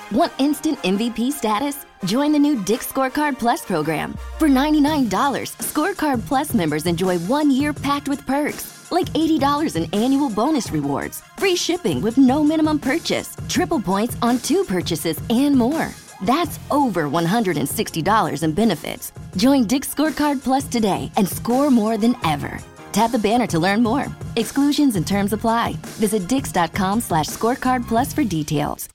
Want instant MVP status? Join the new Dick's Scorecard Plus program. For $99, Scorecard Plus members enjoy 1 year packed with perks, like $80 in annual bonus rewards, free shipping with no minimum purchase, triple points on 2 purchases, and more. That's over $160 in benefits. Join Dick's Scorecard Plus today and score more than ever. Tap the banner to learn more. Exclusions and terms apply. Visit dix.com/scorecard plus for details.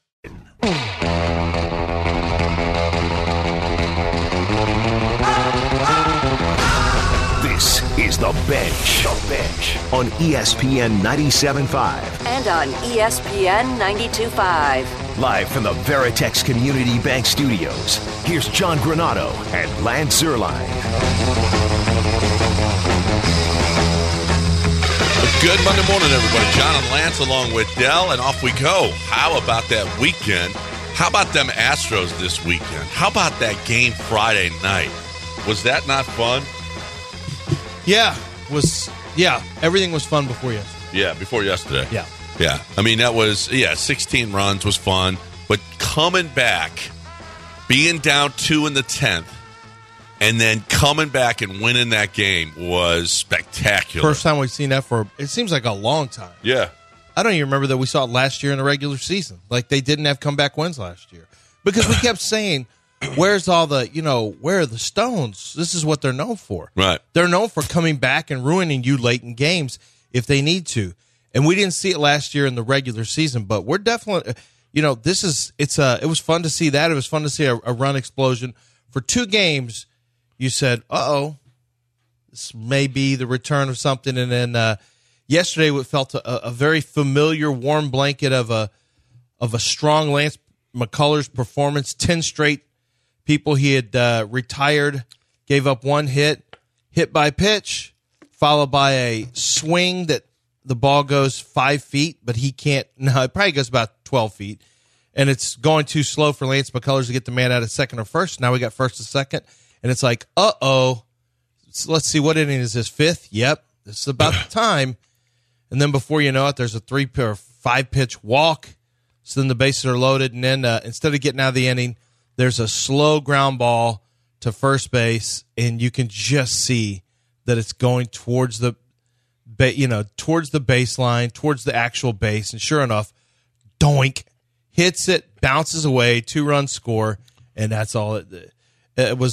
This is The Bench. The Bench on ESPN 97.5. And on ESPN 92.5. Live from the Veritex Community Bank Studios, here's John Granato and Lance Zierlein. Good Monday morning, everybody. John and Lance along with Dell, and off we go. How about that weekend? How about them Astros this weekend? How about that game Friday night? Was that not fun? Yeah, everything was fun before yesterday. Yeah, before yesterday. Yeah. I mean, that was, 16 runs was fun, but coming back, being down 2 in the 10th, and then coming back and winning that game was spectacular. First time we've seen that for, it seems like a long time. Yeah. I don't even remember that we saw it last year in the regular season. Like, they didn't have comeback wins last year. Because we kept saying, where's all the, where are the Stones? This is what they're known for. Right. They're known for coming back and ruining you late in games if they need to. And we didn't see it last year in the regular season, but we're definitely, it was fun to see that. It was fun to see a run explosion. For 2 games, you said, this may be the return of something. And then yesterday it felt a very familiar warm blanket of a strong Lance McCullers performance. 10 straight people he had retired, gave up 1 hit by pitch, followed by a swing that the ball goes 5 feet, but he can't. No, it probably goes about 12 feet. And it's going too slow for Lance McCullers to get the man out of second or first. Now we got first to second. And it's like, let's see, what inning is this? 5th? Yep. This is about the time. And then before you know it, there's a 3 or 5 pitch walk. So then the bases are loaded. And then instead of getting out of the inning, there's a slow ground ball to first base. And you can just see that it's going towards the baseline, towards the actual base. And sure enough, doink, hits it, bounces away, 2-run score. And that's all it was.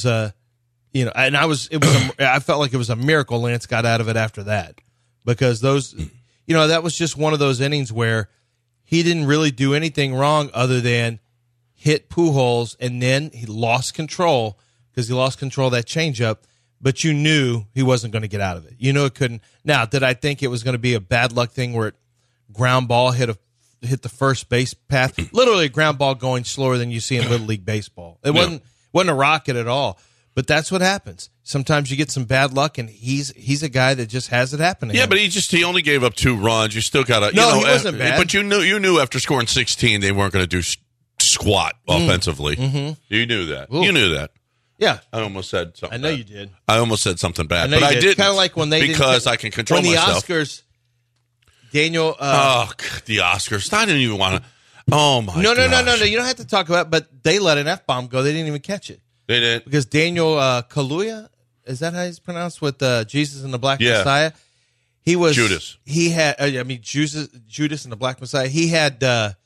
I felt like it was a miracle Lance got out of it after that, because that was just one of those innings where he didn't really do anything wrong other than hit Pujols, and then he lost control because he lost control of that changeup, but you knew he wasn't going to get out of it. You knew it couldn't. Now, did I think it was going to be a bad luck thing where it ground ball hit the first base path? Literally a ground ball going slower than you see in Little League Baseball. It wasn't a rocket at all. But that's what happens. Sometimes you get some bad luck, and he's a guy that just has it happen to him. Yeah, but he only gave up 2 runs. You still got to, he wasn't bad. But you knew after scoring 16 they weren't going to do squat offensively. Mm-hmm. You knew that. Ooh. You knew that. Yeah, I almost said something. I know bad. you did. I almost said something bad, but I didn't. Kind of like when they because I can control myself. When the Oscars, Daniel. The Oscars. I didn't even want to. Oh my! No. You don't have to talk about it, but they let an F-bomb go. They didn't even catch it. They didn't. Because Daniel Kaluuya, is that how he's pronounced, with Jesus and the Black Messiah? He was Judas. He had, Judas and the Black Messiah. He had,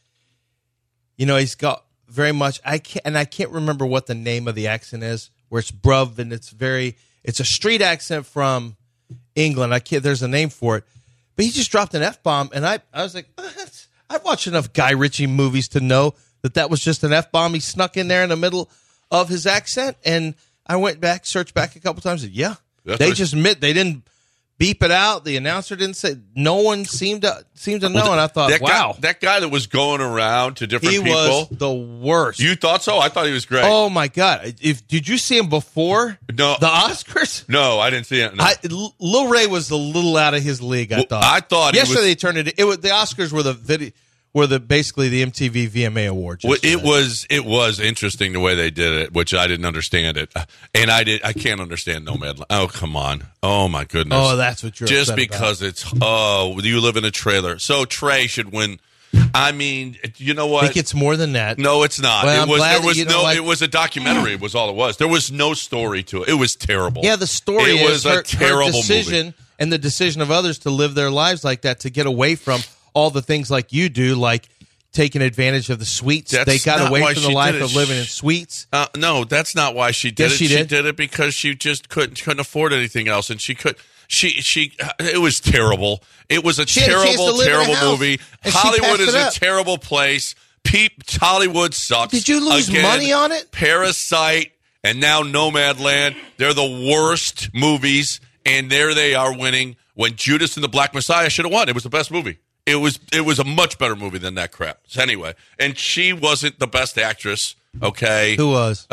he's got very much. I can't remember what the name of the accent is, where it's bruv, and it's a street accent from England. There's a name for it, but he just dropped an F-bomb, and I was like, I've watched enough Guy Ritchie movies to know that was just an F-bomb he snuck in there in the middle of his accent. And I went back, searched back a couple times, and they just admit they didn't beep it out. The announcer didn't say. No one seemed to know. And I thought, wow, that guy that was going around to different people, he was the worst. You thought so? I thought he was great. Oh my God! Did you see him before the Oscars? No, I didn't see it. No. Lil Ray was a little out of his league. I thought yesterday they turned it. The Oscars were the video. Basically the MTV VMA Awards. Well, it was interesting the way they did it, which I didn't understand it, and I can't understand Nomadland. Oh, come on! Oh my goodness! Oh, that's what you're just upset because about. It's you live in a trailer. So Trey should win I mean, you know I what? think it's more than that. No, it's not. Well, I'm glad there was that, you know, it was a documentary. Was all it was. There was no story to it. It was terrible. Yeah, the story it is was a terrible her decision movie. and the decision of others to live their lives like that, to get away from all the things like you do, like taking advantage of the suites. That's they got not away why from she the life did it. of living in suites. No, that's not why she did Yes, it. she did. Did it because she just couldn't afford anything else, and she could. She it was terrible. It was a She had a chance to terrible, live in a terrible house, movie. and she Hollywood passed is it a up. terrible place. Hollywood sucks. Did you lose Again, money on it? Parasite and now Nomadland. They're the worst movies, and there they are winning when Judas and the Black Messiah should have won. It was the best movie. It was a much better movie than that crap. So anyway, and she wasn't the best actress. Okay, Who was?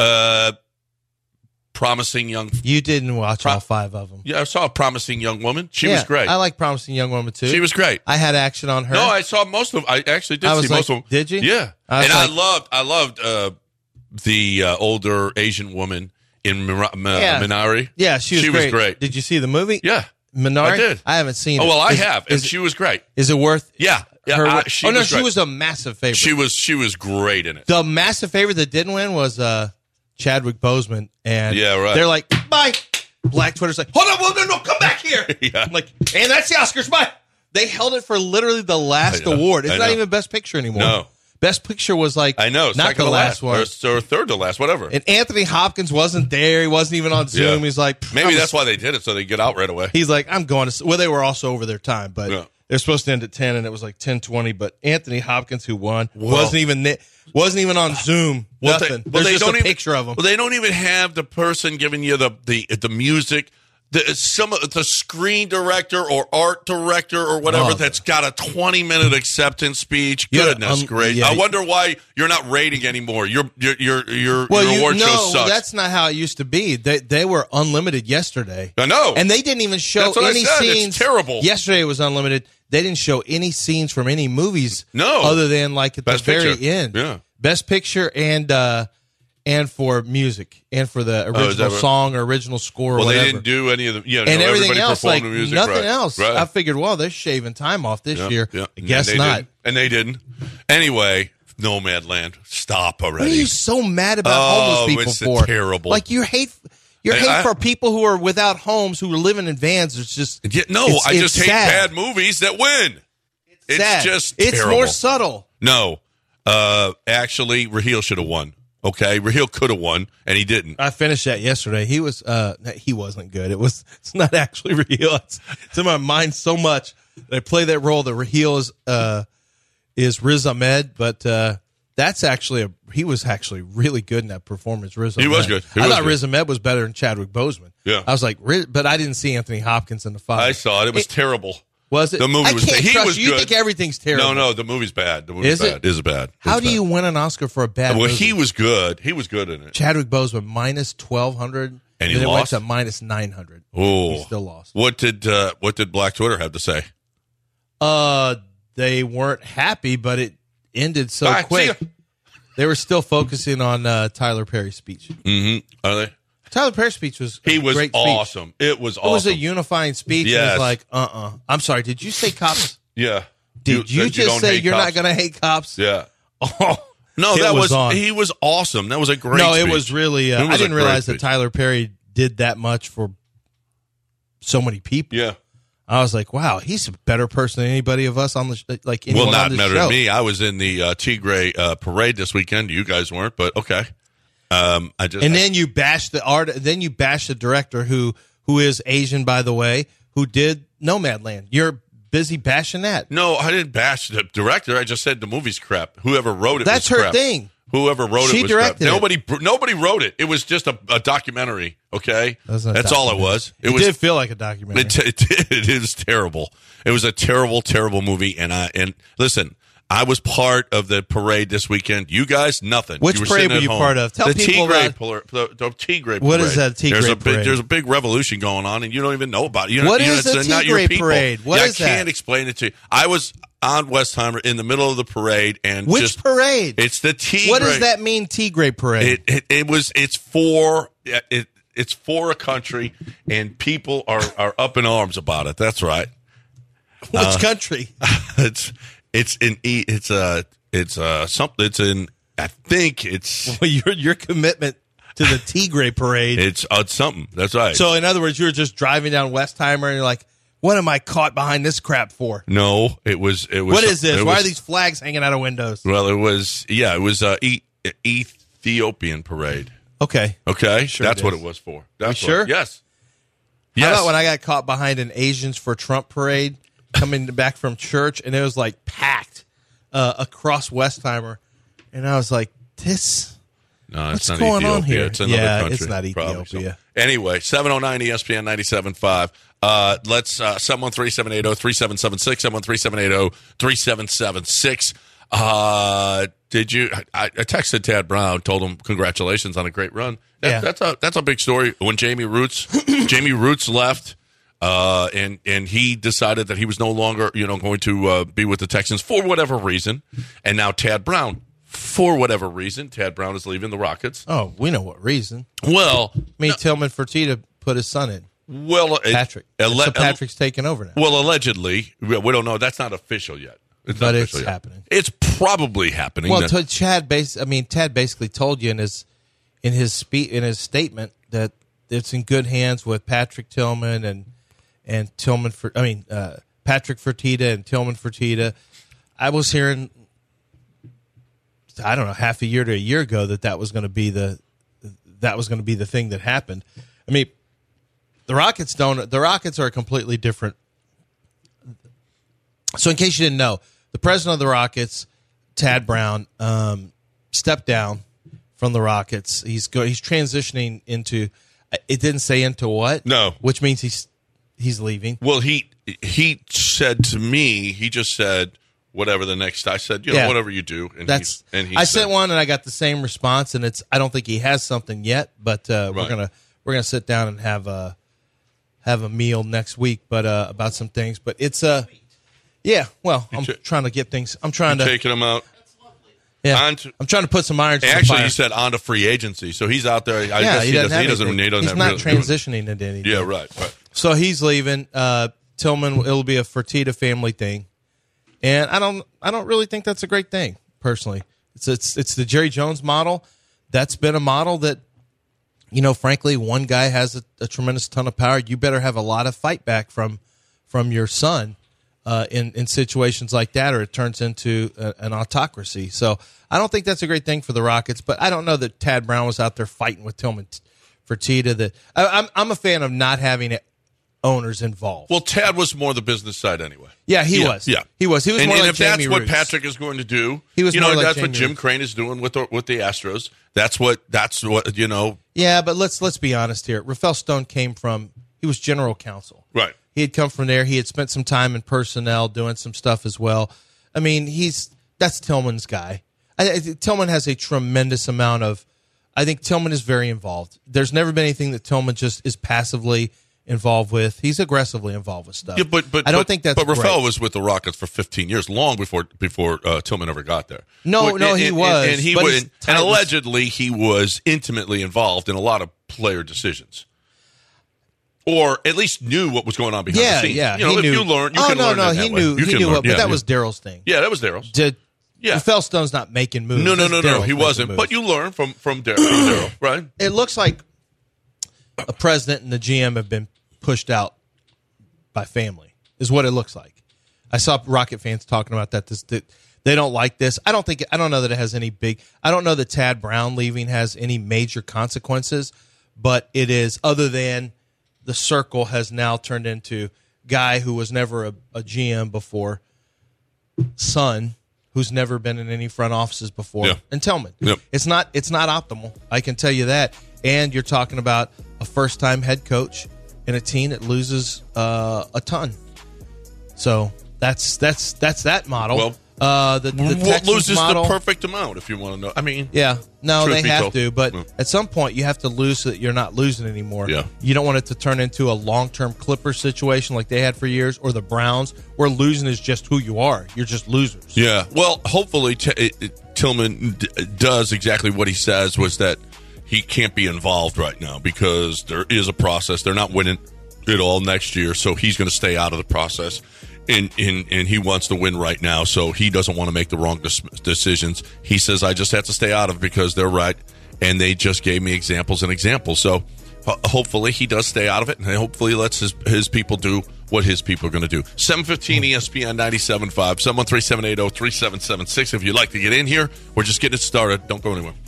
Promising young. You didn't watch all 5 of them. Yeah, I saw a promising young woman. She Yeah, was great. I like Promising Young Woman too. She was great. I had action on her. No, I saw most of them. I actually did I was see most like, of them. did you? Yeah, I was and like- I loved the older Asian woman in Yeah. Minari. Yeah, she was great. Did you see the movie? Yeah, Minari? I did. I haven't seen Oh it. well, I Is- have, and Is, she was great. is it worth? Yeah, yeah. Her, She oh no, was she great. was a massive favorite. She was great in it. The massive favorite that didn't win was Chadwick Boseman, and Yeah, right. they're like, bye. Black Twitter's like, hold on, no, come back here. Yeah. I'm like, and that's the Oscars, bye. They held it for literally the last I know, award. It's I not know. even Best Picture anymore. No. Best Picture was like, I know, not second the to last one. or third to last, whatever. And Anthony Hopkins wasn't there. He wasn't even on Zoom. Yeah. He's like, Maybe that's why they did it, so they get out right away. He's like, I'm going to. Well, they were also over their time, but Yeah. they're supposed to end at 10, and it was like 10:20. But Anthony Hopkins, who won, Well- wasn't even on Zoom. Nothing. There's just a picture of him. Well, they don't even have the person giving you the music. The screen director or art director or whatever Oh. that's got a 20-minute acceptance speech. Yeah, Goodness great! yeah. I wonder why you're not rating anymore. Your Well, award show sucks. that's not how it used to be. They were unlimited yesterday. I know. And they didn't even show That's what I any said. It's scenes. terrible. Yesterday it was unlimited. They didn't show any scenes from any movies. No. Other than like at Best the very Picture. end. Yeah. Best Picture and for music and for the is original that right? song or original score or well, whatever. they didn't do any of the and everything everybody else, performed like the music, nothing right. else. Right. I figured, well, they're shaving time off this Yeah, year. yeah. I guess And they not. didn't. And they didn't. Anyway, Nomadland. Stop already. What are you so mad about Oh, homeless people it's for? terrible. Like you hate for people who are without homes, who are living in vans. It's just Yeah, no, it's- I just it's hate sad. bad movies that win. It's sad. just it's terrible. more subtle. No, actually, Raheel should have won. Okay, Raheel could have won, and he didn't. I finished that yesterday. He wasn't good. It's not actually Raheel. It's in my mind so much that I play that role that Raheel is Riz Ahmed, but that's actually he was actually really good in that performance. Riz Ahmed. He was good. He I was thought good. Riz Ahmed was better than Chadwick Boseman. Yeah. I was like, but I didn't see Anthony Hopkins in the fight. I saw it. It was terrible. Was it? The movie I was. can't He trust was you. You good. think everything's terrible? No, the movie's bad. The movie's Is it? bad. Is bad. How It's do bad. you win an Oscar for a bad Well, movie? he was good. He was good in it. Chadwick Boseman minus 1,200, And he then it went lost? to minus 900. Oh, He still lost. What did Black Twitter have to say? They weren't happy, but it ended so Bye. quick. See ya. They were still focusing on Tyler Perry's speech. Are they? Tyler Perry's speech was a He was great speech. awesome. It was awesome. It was a unifying speech. It Yes. was like, I'm sorry, did you say cops? Yeah. Did you that just don't say hate you're cops? not going to hate cops? Yeah. Oh, No, it that was on. he was awesome. That was a great. No, it speech. was really. It was I a didn't great realize that speech. Tyler Perry did that much for so many people. Yeah. I was like, wow, he's a better person than anybody of us on the like. Anyone Well, not on this better show. than me. I was in the Tigre parade this weekend. You guys weren't, but okay. I just And then you bash the art. Then you bash the director who is Asian, by the way, who did Nomadland. You're busy bashing that. no, I didn't bash the director. I just said the movie's crap. Whoever wrote it, That's was her crap. thing. Whoever wrote She it was directed crap. Nobody wrote it. It was just a documentary. Okay, That's not a that's all it documentary. was. It was. did feel like a documentary. It did. It was terrible. It was a terrible, terrible movie. And listen, I was part of the parade this weekend. You guys, nothing. Which you were parade sitting were at you home. part of? Tell the people Tigray about- the Tigray parade. What is that Tigray parade? There's a big revolution going on, and you don't even know about it. You What you is the it's not your Tigray people. parade? What Yeah, is I can't that? explain it to you. I was on Westheimer in the middle of the parade, and Which just parade? it's the Tigray. What does that mean, Tigray parade? It's for a country, and people are up in arms about it. That's right. Which country? It's something. It's in. I think it's. Well, your commitment to the Tigre parade. It's something. That's right. So, in other words, you were just driving down Westheimer and you're like, what am I caught behind this crap for? No, it was. What is this? Why are these flags hanging out of windows? Well, it was Ethiopian parade. Okay. Sure that's what it was for. That's sure? Yes. How about when I got caught behind an Asians for Trump parade coming back from church, and it was like packed across Westheimer, and I was like, "This, no, what's not going Ethiopia. on here?" It's another country. It's not Ethiopia. So. Anyway, 709 ESPN 97.5. Let's 713-780-3776, 713-780-3776. Did you? I texted Tad Brown, told him congratulations on a great run. That's a big story. When Jamie Roots left, and he decided that he was no longer going to be with the Texans for whatever reason, and now Tad Brown, for whatever reason, Tad Brown is leaving the Rockets. Oh, we know what reason. Well, Tillman Fertitta put his son in. Well, Patrick. So Patrick's taking over now. Well, allegedly, we don't know. That's not official yet. But it's happening. It's probably happening. Well, Tad basically told you in his statement that it's in good hands with Patrick Tillman and Tillman. Patrick Fertitta and Tillman Fertitta. I was hearing, I don't know, half a year to a year ago that was going to be the thing that happened. I mean, the Rockets are a completely different. So in case you didn't know, the president of the Rockets, Tad Brown, stepped down from the Rockets. He's transitioning into. It didn't say into what. No, which means he's leaving. Well, he said to me, he just said whatever the next. I said, whatever you do. And I sent one, and I got the same response. And I don't think he has something yet, but we're gonna sit down and have a meal next week, but about some things. But it's yeah. Well, I'm trying to get things. I'm trying to taking him out. Yeah, I'm trying to put some irons. Actually, he said on to free agency, so he's out there. I guess he doesn't. He's not transitioning into anything. Yeah, right. So he's leaving. Tillman. It'll be a Fertitta family thing, and I don't really think that's a great thing personally. It's the Jerry Jones model. That's been a model that, frankly, one guy has a tremendous ton of power. You better have a lot of fight back from your son. In situations like that, or it turns into an autocracy. So I don't think that's a great thing for the Rockets, but I don't know that Tad Brown was out there fighting with Tillman Fertitta. I'm a fan of not having owners involved. Well, Tad was more the business side anyway. Yeah, he was. Yeah, he was. He was and, more and like if Jamie that's what Roots. Patrick is going to do, he was more like that's Jamie what Jim Roots. Crane is doing with the Astros. That's what. Yeah, but let's be honest here. Rafael Stone he was general counsel. Right. He had come from there. He had spent some time in personnel doing some stuff as well. I mean, that's Tillman's guy. Tillman has a tremendous amount of. I think Tillman is very involved. There's never been anything that Tillman just is passively involved with. He's aggressively involved with stuff. Yeah, but I don't think that's. But Rafael great. was with the Rockets for 15 years, long before Tillman ever got there. No, he was, and allegedly he was intimately involved in a lot of player decisions. Or at least knew what was going on behind the scenes. Yeah, he knew. You can learn that he way. knew. He knew what, but that was Daryl's thing. Yeah, that was Daryl's. Rafael Stone's not making moves. No, he wasn't. But you learn from Daryl, right? It looks like a president and the GM have been pushed out by family, is what it looks like. I saw Rocket fans talking about that they don't like this. I don't know that it has any big. I don't know that Tad Brown leaving has any major consequences, but it is other than. The circle has now turned into guy who was never a GM before, son who's never been in any front offices before, and Tillman. Yep. It's not optimal. I can tell you that. And you're talking about a first-time head coach in a team that loses a ton. So that's that model. Well, the Texans loses model, the perfect amount, if you want to know. I mean, they have to, but at some point you have to lose so that you're not losing anymore. Yeah. You don't want it to turn into a long-term Clippers situation like they had for years, or the Browns, where losing is just who you are. You're just losers. Yeah. Well, hopefully Tillman does exactly what he says, was that he can't be involved right now because there is a process. They're not winning it all next year, so he's going to stay out of the process. And he wants to win right now, so he doesn't want to make the wrong decisions. He says, I just have to stay out of it because they're right, and they just gave me examples and examples. So hopefully he does stay out of it, and hopefully he lets his people do what his people are going to do. 715 ESPN 97.5, 713-780-3776. If you'd like to get in here, we're just getting it started. Don't go anywhere.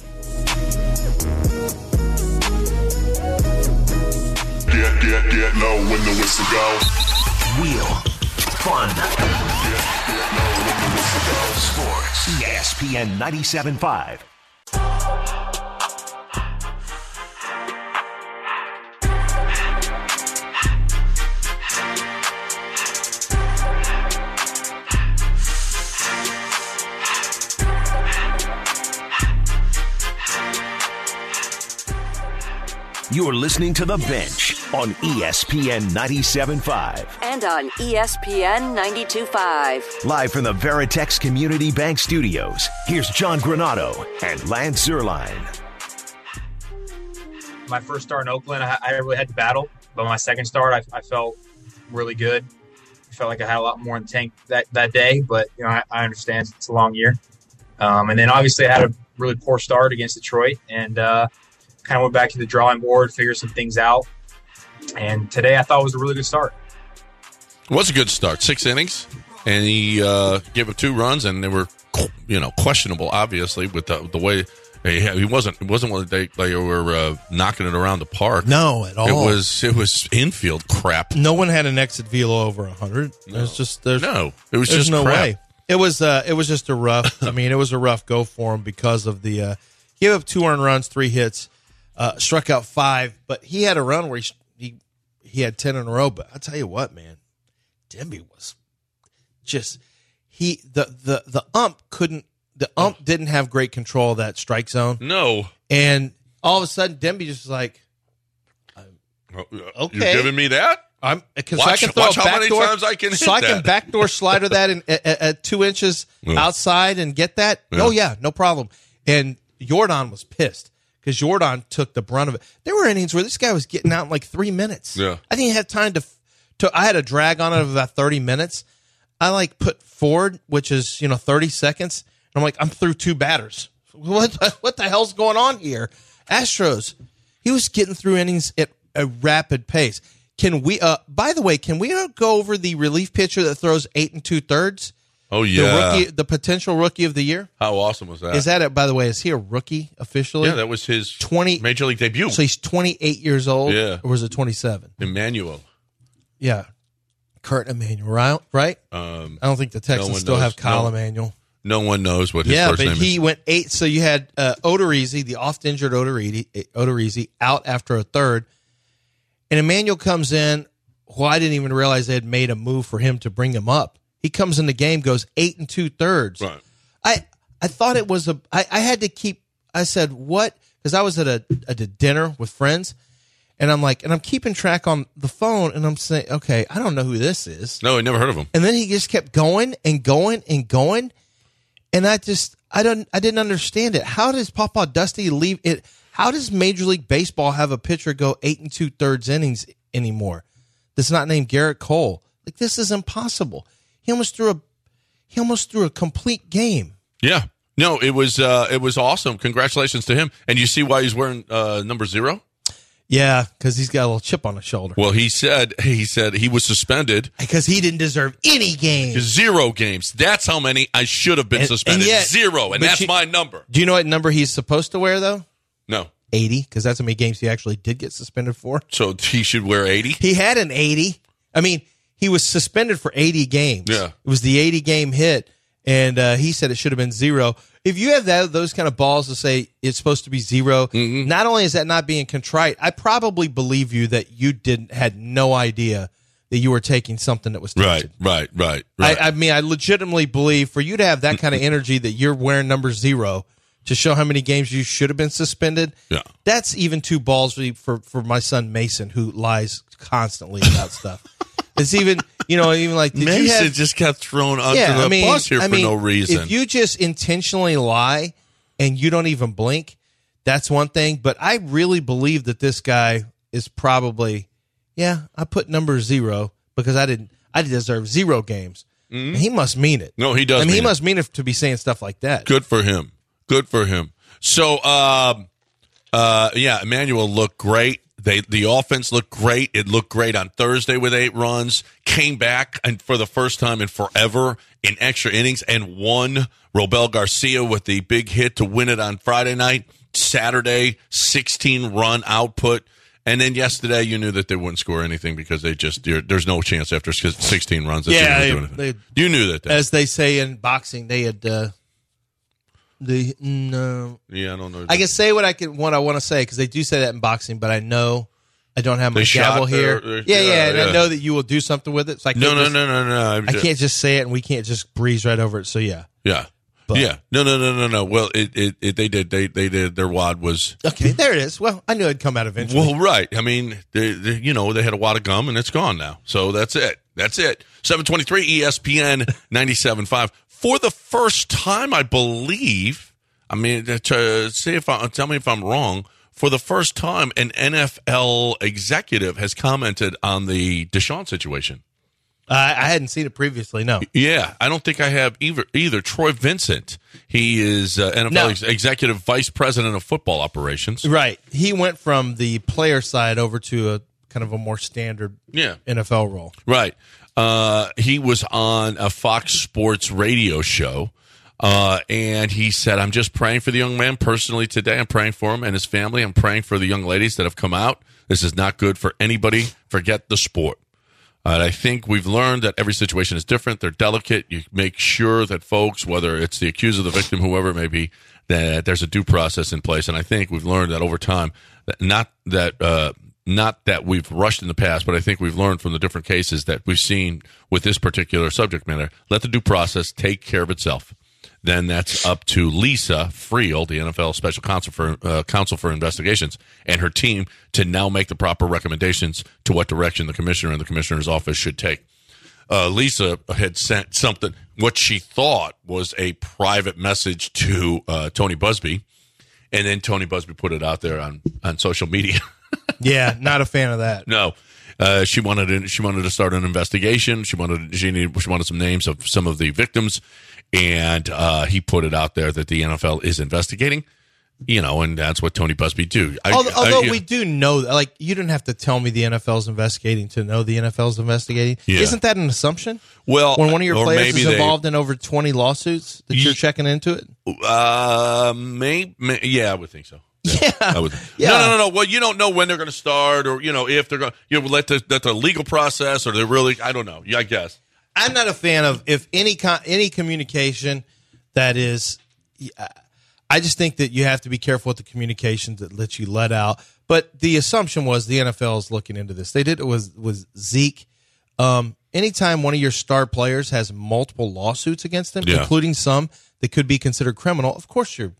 Get low when the whistle goes. Real fun. Get low when the whistle goes. Sports. ESPN 97.5. You're listening to The Bench on ESPN 97.5. And on ESPN 92.5. Live from the Veritex Community Bank Studios, here's John Granado and Lance Zierlein. My first start in Oakland, I really had to battle. But my second start, I felt really good. I felt like I had a lot more in the tank that day. But, I understand it's a long year. And then obviously I had a really poor start against Detroit. And kind of went back to the drawing board, figured some things out. And today I thought it was a really good start. It was a good start. 6 innings, and he gave up 2 runs, and they were, questionable, obviously, with the way he wasn't. It wasn't what they were knocking it around the park. No, at all. It was infield crap. No one had an exit velo over 100. No. It was just no no crap. way. It was just a rough. I mean, it was a rough go for him because of the he gave up 2 earned runs, 3 hits. Struck out 5, but he had a run where he had 10 in a row. But I'll tell you what, man, Demby was just the ump didn't have great control of that strike zone. No, and all of a sudden Demby just was like, okay, you're giving me that. Watch how many times I can hit so I can backdoor slider that at 2 inches outside and get that. Yeah. Oh yeah, no problem. And Jordan was pissed. Because Jordan took the brunt of it. There were innings where this guy was getting out in like 3 minutes. Yeah. I didn't have time to I had a drag on it of about 30 minutes. I put forward, which is, 30 seconds. And I'm like, I'm through 2 batters. What the hell's going on here? Astros, he was getting through innings at a rapid pace. Can we, by the way, can we go over the relief pitcher that throws 8 2/3? Oh, yeah. The potential rookie of the year. How awesome was that? Is that it? By the way, is he a rookie officially? Yeah, that was his major league debut. So he's 28 years old? Yeah. Or was it 27? Emmanuel. Yeah. Kurt Emmanuel, right? I don't think the Texans still have Kyle Emmanuel. No one knows what his first name is. Yeah, but he went 8. So you had Odorizzi, the oft-injured Odorizzi, out after a third. And Emmanuel comes in. Well, I didn't even realize they had made a move for him to bring him up. He comes in the game, goes 8 2/3. Right. I thought it was I had to keep. I said what? Because I was at a dinner with friends, and I'm like, and I'm keeping track on the phone, and I'm saying, okay, I don't know who this is. No, I never heard of him. And then he just kept going and going and going, and I didn't understand it. How does Papa Dusty leave it? How does Major League Baseball have a pitcher go 8 2/3 innings anymore? That's not named Garrett Cole. Like, this is impossible. He almost threw a complete game. Yeah. No, it was awesome. Congratulations to him. And you see why he's wearing number 0? Yeah, because he's got a little chip on his shoulder. Well, he said he was suspended because he didn't deserve any games. 0 games. That's how many I should have been suspended. And yet, 0, and that's my number. Do you know what number he's supposed to wear though? No. 80, because that's how many games he actually did get suspended for. So he should wear 80? He had an 80. I mean, he was suspended for 80 games. Yeah. It was the 80-game hit, and he said it should have been 0. If you have those kind of balls to say it's supposed to be 0, not only is that not being contrite, I probably believe you that you had no idea that you were taking something that was tainted. Right. I mean, I legitimately believe for you to have that kind of energy that you're wearing number 0 to show how many games you should have been suspended. Yeah. That's even too ballsy for my son Mason, who lies constantly about stuff. It's even like Mason just got thrown under the bus here for no reason. If you just intentionally lie and you don't even blink, that's one thing. But I really believe that this guy is probably, I put number 0 because I I deserve 0 games. Mm-hmm. He must mean it. No, he does. I mean, he must mean it to be saying stuff like that. Good for him. Good for him. So, Emmanuel looked great. The offense looked great. It looked great on Thursday with 8 runs. Came back and for the first time in forever in extra innings and won. Robel Garcia with the big hit to win it on Friday night. Saturday, 16-run output. And then yesterday, you knew that they wouldn't score anything because there's no chance after 16 runs that they're going to do anything. You knew that. As they say in boxing, they had no. Yeah, I don't know. I can say what I want to say because they do say that in boxing, but I know I don't have my gavel here. And I know that you will do something with it. So I can't no. I can't just say it, and we can't just breeze right over it. So yeah. But, yeah. No. Well, they did. They did. Their wad was okay. There it is. Well, I knew it'd come out eventually. Well, right. I mean, they had a wad of gum and it's gone now. So that's it. 723 ESPN 97.5 for the first time, I believe. I mean, tell me if I'm wrong. For the first time, an NFL executive has commented on the Deshaun situation. I hadn't seen it previously, no. Yeah, I don't think I have either. Troy Vincent, he is NFL Executive Vice President of Football Operations. Right. He went from the player side over to a kind of a more standard NFL role. Right. He was on a Fox Sports radio show, and he said, I'm just praying for the young man personally today. I'm praying for him and his family. I'm praying for the young ladies that have come out. This is not good for anybody. Forget the sport. I think we've learned that every situation is different. They're delicate. You make sure that folks, whether it's the accuser, the victim, whoever it may be, that there's a due process in place. And I think we've learned that over time, that not that we've rushed in the past, but I think we've learned from the different cases that we've seen with this particular subject matter. Let the due process take care of itself. Then that's up to Lisa Friel, the NFL Special Counsel for Investigations, and her team to now make the proper recommendations to what direction the commissioner and the commissioner's office should take. Lisa had sent something, what she thought was a private message to Tony Busby, and then Tony Busby put it out there on social media. Yeah, not a fan of that. No. She wanted to start an investigation. She wanted some names of some of the victims, and he put it out there that the NFL is investigating. And that's what Tony Busby do. Although we do know, like, you didn't have to tell me the NFL's investigating to know the NFL's investigating. Yeah. Isn't that an assumption? Well, when one of your players is involved in over 20 lawsuits, that you're checking into it? Yeah, I would think so. Yeah. No. Well, you don't know when they're going to start, or if they're going. Let the legal process, or they're really. I don't know. Yeah, I guess. I'm not a fan of if any communication that is. I just think that you have to be careful with the communication that lets you let out. But the assumption was the NFL is looking into this. They did it with Zeke. Anytime one of your star players has multiple lawsuits against them, including some that could be considered criminal, of course you're.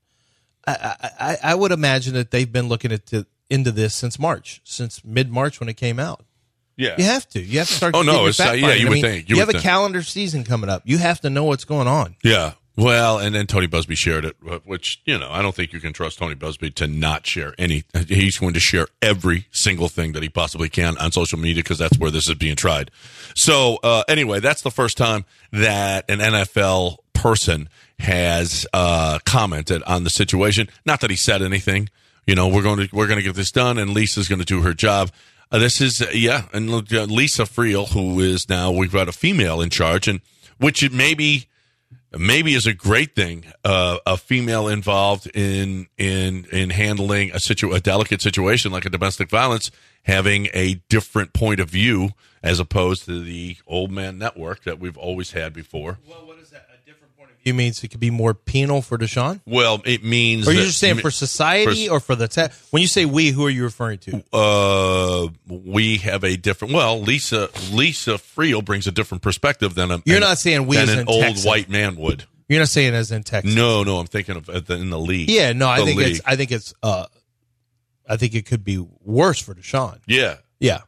I would imagine that they've been looking into this since mid-March when it came out. Yeah, you have to start. Oh no, it's you would think you have a calendar season coming up. You have to know what's going on. Yeah. Well, and then Tony Busby shared it, which, I don't think you can trust Tony Busby to not share any. He's going to share every single thing that he possibly can on social media because that's where this is being tried. So, anyway, that's the first time that an NFL person has commented on the situation. Not that he said anything. We're going to get this done, and Lisa's going to do her job. This is, and Lisa Friel, who is now, we've got a female in charge, and which it maybe is a great thing, a female involved in handling a delicate situation like a domestic violence, having a different point of view as opposed to the old man network that we've always had before. Well, what is that? A different point of view means it could be more penal for Deshaun? Well, it means. Or you're just saying for society or for the when you say we, who are you referring to? We have a different. Well, Lisa Friel brings a different perspective than you're not saying we than as an in old Texas. White man would. You're not saying as in Texas. No, I'm thinking of in the league. Yeah, no, I think it could be worse for Deshaun. Yeah.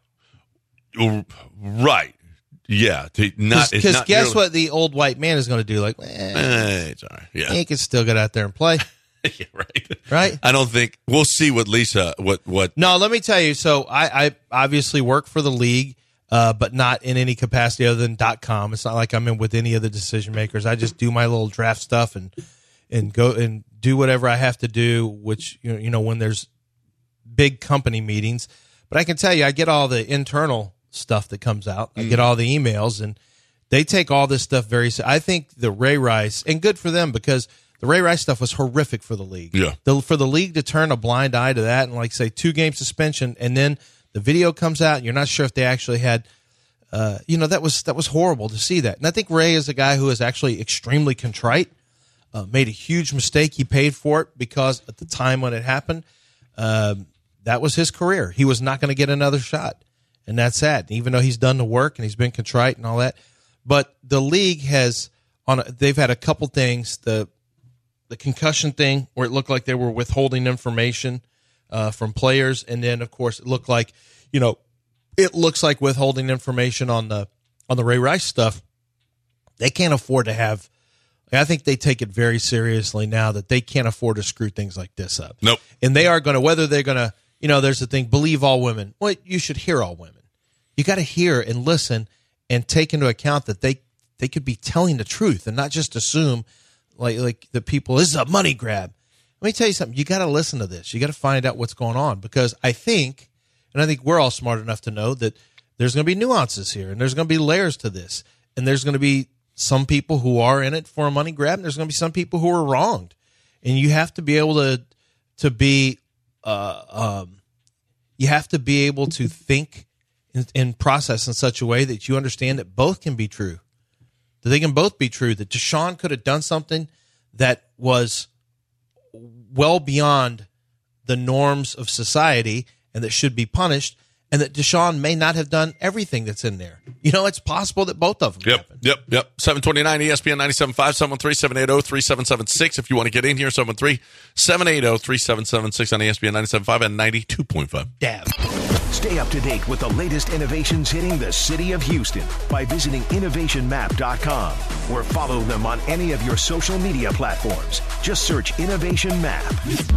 Right. Yeah. Because guess what the old white man is going to do? Like, it's all right. Yeah. He can still get out there and play. Yeah, right. Right? I don't think we'll see what Lisa what. No, let me tell you. So I obviously work for the league. but not in any capacity other than .com. It's not like I'm in with any of the decision makers. I just do my little draft stuff and go and do whatever I have to do, which, when there's big company meetings. But I can tell you, I get all the internal stuff that comes out. I get all the emails, and they take all this stuff very – I think the Ray Rice – and good for them, because the Ray Rice stuff was horrific for the league. Yeah. For the league to turn a blind eye to that and, like, say, 2-game suspension, and then the video comes out and you're not sure if they actually had that was horrible to see that. And I think Ray is a guy who is actually extremely contrite, made a huge mistake. He paid for it because at the time when it happened, that was his career. He was not going to get another shot, and that's sad. Even though he's done the work and he's been contrite and all that, but the league they've had a couple things. The concussion thing, where it looked like they were withholding information from players, and then of course it looked like withholding information on the Ray Rice stuff. They can't afford to have. I think they take it very seriously now that they can't afford to screw things like this up. Nope. And they are going to, whether they're going to, there's the thing, believe all women. Well, you should hear all women. You got to hear and listen and take into account that they could be telling the truth and not just assume like the people, this is a money grab. Let me tell you something. You got to listen to this. You got to find out what's going on, because I think we're all smart enough to know that there's going to be nuances here, and there's going to be layers to this, and there's going to be some people who are in it for a money grab, and there's going to be some people who are wronged, and you have to be able to be you have to be able to think and process in such a way that you understand that both can be true, that they can both be true, that Deshaun could have done something that was well beyond the norms of society and that should be punished, and that Deshaun may not have done everything that's in there. It's possible that both of them happen. Yep. 729 ESPN 97.5, 713-780-3776. If you want to get in here, 713-780-3776 on ESPN 97.5 and 92.5. Dab. Stay up to date with the latest innovations hitting the city of Houston by visiting innovationmap.com, or follow them on any of your social media platforms. Just search Innovation Map.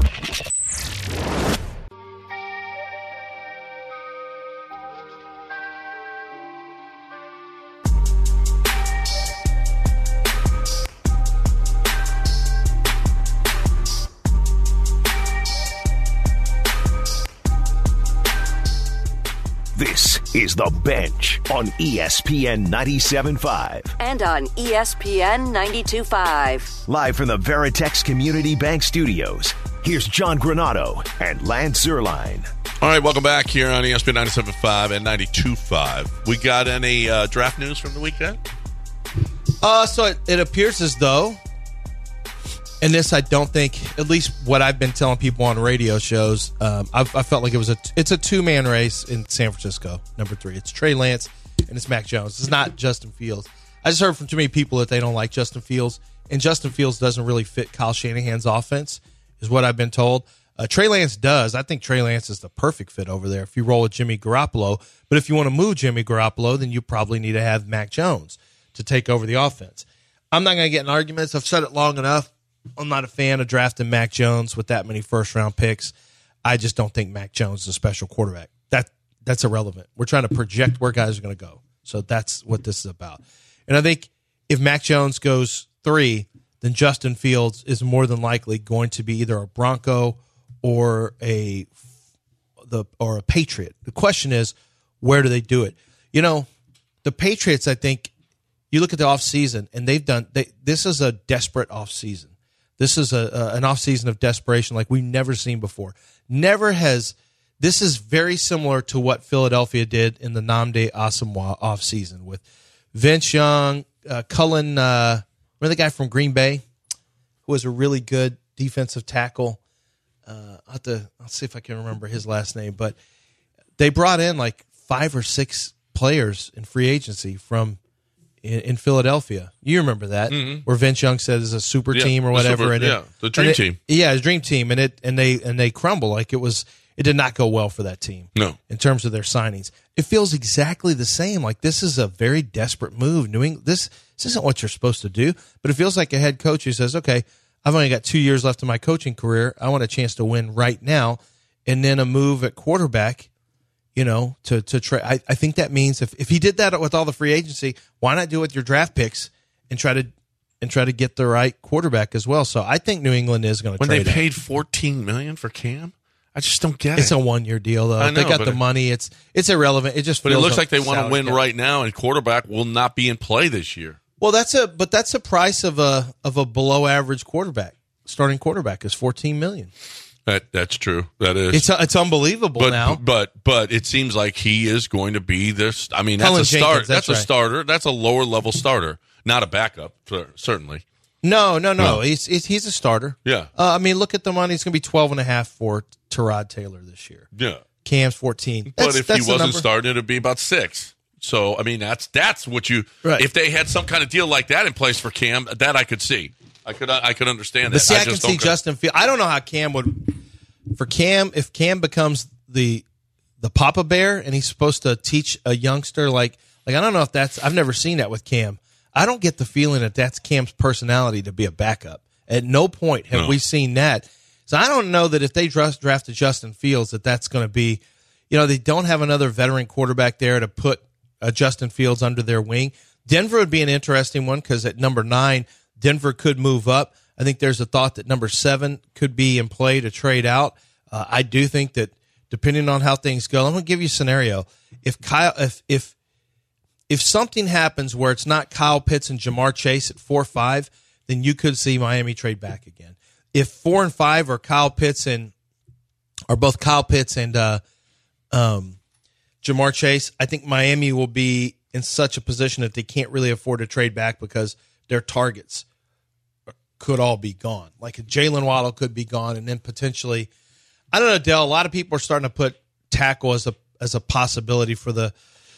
This is The Bench on ESPN 97.5. And on ESPN 92.5. Live from the Veritex Community Bank Studios, here's John Granato and Lance Zierlein. All right, welcome back here on ESPN 97.5 and 92.5. We got any draft news from the weekend? So it appears as though, and this I don't think, at least what I've been telling people on radio shows, I felt like it's a two-man race in San Francisco, number 3. It's Trey Lance and it's Mac Jones. It's not Justin Fields. I just heard from too many people that they don't like Justin Fields, and Justin Fields doesn't really fit Kyle Shanahan's offense, is what I've been told. Trey Lance does. I think Trey Lance is the perfect fit over there if you roll with Jimmy Garoppolo. But if you want to move Jimmy Garoppolo, then you probably need to have Mac Jones to take over the offense. I'm not going to get in arguments. I've said it long enough. I'm not a fan of drafting Mac Jones with that many first-round picks. I just don't think Mac Jones is a special quarterback. That's irrelevant. We're trying to project where guys are going to go. So that's what this is about. And I think if Mac Jones goes 3, then Justin Fields is more than likely going to be either a Bronco or a Patriot. The question is, where do they do it? The Patriots, I think, you look at the offseason, and this is a desperate offseason. This is an offseason of desperation like we've never seen before. This is very similar to what Philadelphia did in the Nnamdi Asomugha offseason with Vince Young, Cullen, remember the guy from Green Bay who was a really good defensive tackle? I'll see if I can remember his last name, but they brought in like 5 or 6 players in free agency from in Philadelphia. You remember that, where Vince Young said it's a super team or whatever. The dream team. Yeah, his dream team, and they crumble. Like it did not go well for that team. No, in terms of their signings, it feels exactly the same. Like this is a very desperate move. This isn't what you're supposed to do, but it feels like a head coach who says, "Okay, I've only got 2 years left in my coaching career. I want a chance to win right now," and then a move at quarterback to trade. I think that means if he did that with all the free agency, why not do it with your draft picks and try to get the right quarterback as well? So I think New England is going to trade. When they paid $14 million for Cam, I just don't get it. It's a 1-year deal though. I know, they got the money. It's irrelevant. It just. But it looks like they want to salary win cap. right now, and quarterback will not be in play this year. Well, that's a price of a below average quarterback. Starting quarterback is $14 million. That's true. That is. It's unbelievable now. But it seems like he is going to be this. I mean, Cullen that's a Jenkins, start. That's a right. starter. That's a lower level starter, not a backup, certainly. No. He's a starter. Yeah. I mean, look at the money. It's going to be 12.5 for Tyrod Taylor this year. Yeah. Cam's 14. But if he that's the wasn't number. starting, it'd be about 6. So I mean, that's what you. Right. If they had some kind of deal like that in place for Cam, that I could see. I could understand that. But see, I can just see don't- Justin Fields. I don't know how Cam would. For Cam, if Cam becomes the Papa Bear and he's supposed to teach a youngster, like I don't know if that's. I've never seen that with Cam. I don't get the feeling that that's Cam's personality to be a backup. At no point have we seen that. So I don't know that if they drafted Justin Fields, that's going to be. They don't have another veteran quarterback there to put Justin Fields under their wing. Denver would be an interesting one because at number 9, Denver could move up. I think there's a thought that number 7 could be in play to trade out. I do think that depending on how things go, I'm going to give you a scenario. If something happens where it's not Kyle Pitts and Jamar Chase at 4-5, then you could see Miami trade back again. If 4 and 5 are both Kyle Pitts and Jamar Chase, I think Miami will be in such a position that they can't really afford to trade back because their targets could all be gone. Like Jalen Waddle could be gone, and then potentially, I don't know, Dell. A lot of people are starting to put tackle as a possibility for the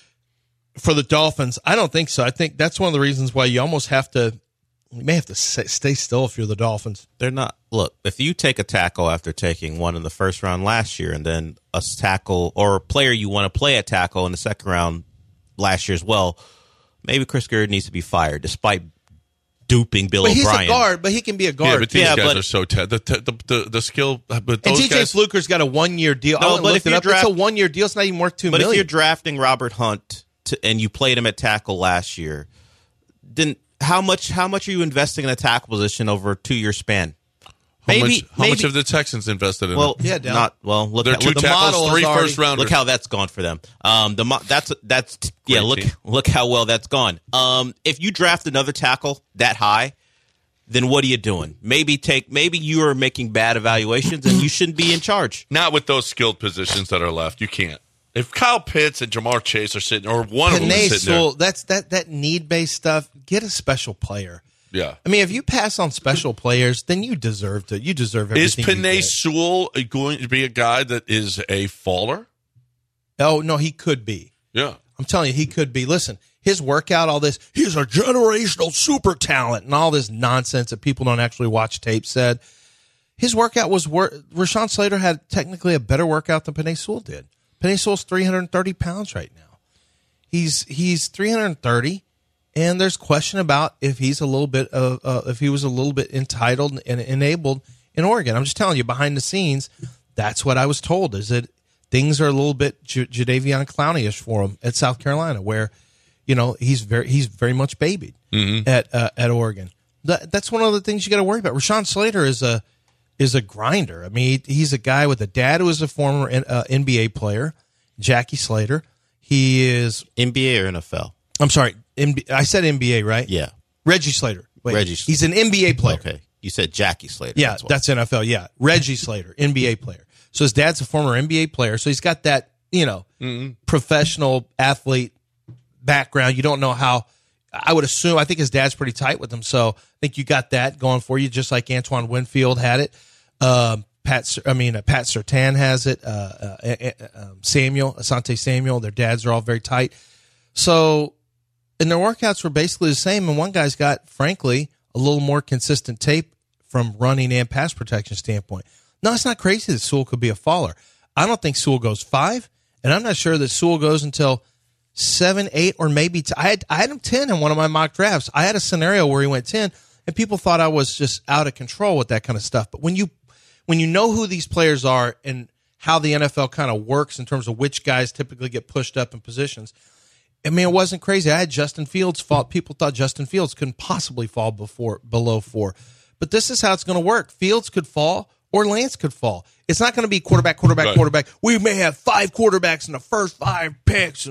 Dolphins. I don't think so. I think that's one of the reasons why you almost have to. You may have to stay still if you're the Dolphins. They're not. Look, if you take a tackle after taking one in the first round last year, and then a tackle or a player you want to play at tackle in the second round last year as well, maybe Chris Garrett needs to be fired, despite duping Bill O'Brien. He's a guard, but he can be a guard. Yeah, but these guys are so the skill. But and those DJ guys, Fluker's got a 1-year deal. No, I but if looked it you up. draft- It's a 1-year deal. It's not even worth $2 million. But if you're drafting Robert Hunt and you played him at tackle last year, then how much are you investing in a tackle position over a 2-year span? how much have the Texans invested in? Well, Yeah, Dale. not well. Look, They're at, 2 look, tackles, 3 first rounders. look how that's gone for them. That's yeah. Great team. Look how well that's gone. If you draft another tackle that high, then what are you doing? Maybe you are making bad evaluations and you shouldn't be in charge. Not with those skilled positions that are left. You can't. If Kyle Pitts and Jamar Chase are sitting, or one of them is sitting Sewell, there. that's that need-based stuff. Get a special player. Yeah. I mean, if you pass on special players, then you deserve to. You deserve everything. Is Penei Sewell going to be a guy that is a faller? Oh no, he could be. Yeah. I'm telling you, he could be. Listen, his workout, all this, he's a generational super talent, and all this nonsense that people don't actually watch tape said. His workout was Rashawn Slater had technically a better workout than Penei Sewell did. Penei Sewell's 330 pounds right now. He's 330. And there's question about if he's a little bit if he was a little bit entitled and enabled in Oregon. I'm just telling you, behind the scenes, that's what I was told. Is that things are a little bit Jadeveon Clowney-ish for him at South Carolina, where he's very much babied at Oregon. That's one of the things you got to worry about. Rashawn Slater is a grinder. I mean, he's a guy with a dad who was a former NBA player, Jackie Slater. He is NBA or NFL? I'm sorry. I said NBA, right? Yeah. Reggie Slater. Wait, Reggie. He's an NBA player. Okay. You said Jackie Slater. Yeah, that's NFL. Yeah. Reggie Slater, NBA player. So his dad's a former NBA player. So he's got that, professional athlete background. You don't know how, I would assume, I think his dad's pretty tight with him. So I think you got that going for you, just like Antoine Winfield had it. Pat Surtain has it. Asante Samuel, their dads are all very tight. So, and their workouts were basically the same. And one guy's got, frankly, a little more consistent tape from running and pass protection standpoint. No, it's not crazy that Sewell could be a faller. I don't think Sewell goes 5, and I'm not sure that Sewell goes until 7, 8, or maybe I had him 10 in one of my mock drafts. I had a scenario where he went 10, and people thought I was just out of control with that kind of stuff. But when you know who these players are and how the NFL kind of works in terms of which guys typically get pushed up in positions. I mean, it wasn't crazy. I had Justin Fields fall. People thought Justin Fields couldn't possibly fall below 4. But this is how it's going to work. Fields could fall or Lance could fall. It's not going to be quarterback. We may have 5 quarterbacks in the first 5 picks.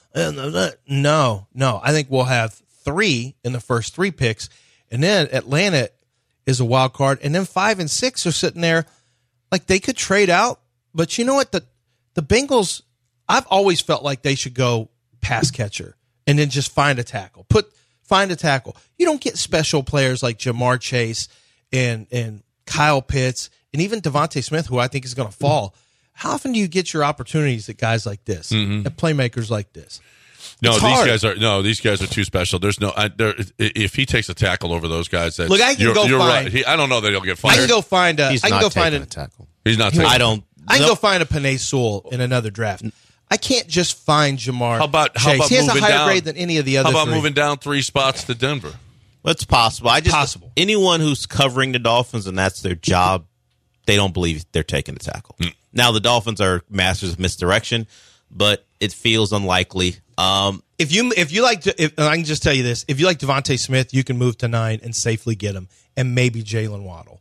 No. I think we'll have 3 in the first 3 picks. And then Atlanta is a wild card. And then 5 and 6 are sitting there like they could trade out. But you know what? The Bengals, I've always felt like they should go pass catcher and then just find a tackle. Find a tackle. You don't get special players like Jamar Chase and Kyle Pitts and even Devontae Smith, who I think is going to fall. How often do you get your opportunities at guys like this, at playmakers like this? These guys are too special. There's no if he takes a tackle over those guys. Look, I can go find. Right. I don't know that he'll get fired. I can go find a. He's I can not go find a tackle. He's not. Taking I don't. I can go find a Penei Sewell in another draft. I can't just find Jamar. How about Chase. He has a higher down, grade than any of the other. How about 3. moving down 3 spots to Denver? It's possible. Anyone who's covering the Dolphins and that's their job, they don't believe they're taking a tackle. Now the Dolphins are masters of misdirection, but it feels unlikely. If you like to, I can just tell you this: if you like Devontae Smith, you can move to 9 and safely get him, and maybe Jalen Waddle.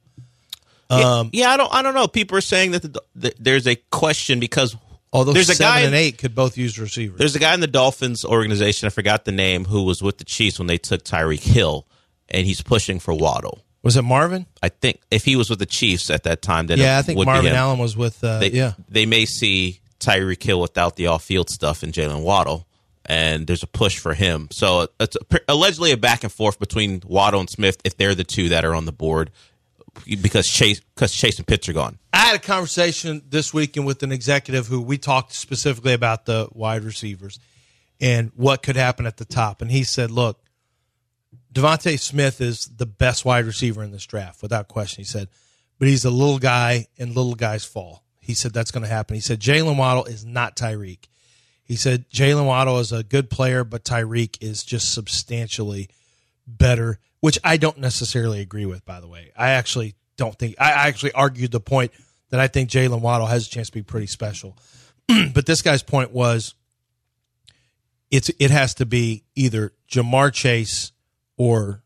I don't know. People are saying that there's a question because although there's 7 and 8 could both use receivers. There's a guy in the Dolphins organization, I forgot the name, who was with the Chiefs when they took Tyreek Hill, and he's pushing for Waddle. Was it Marvin? I think if he was with the Chiefs at that time, then I think Marvin Allen was with. They may see Tyreek Hill without the off-field stuff and Jalen Waddle, and there's a push for him. So it's allegedly a back and forth between Waddle and Smith if they're the 2 that are on the board. Because Chase and Pitts are gone. I had a conversation this weekend with an executive who we talked specifically about the wide receivers and what could happen at the top. And he said, look, Devontae Smith is the best wide receiver in this draft, without question. He said, but he's a little guy and little guys fall. He said that's going to happen. He said Jalen Waddle is not Tyreek. He said Jalen Waddle is a good player, but Tyreek is just substantially better, which I don't necessarily agree with, by the way. I actually argued the point that I think Jalen Waddle has a chance to be pretty special. But this guy's point was it has to be either Jamar Chase or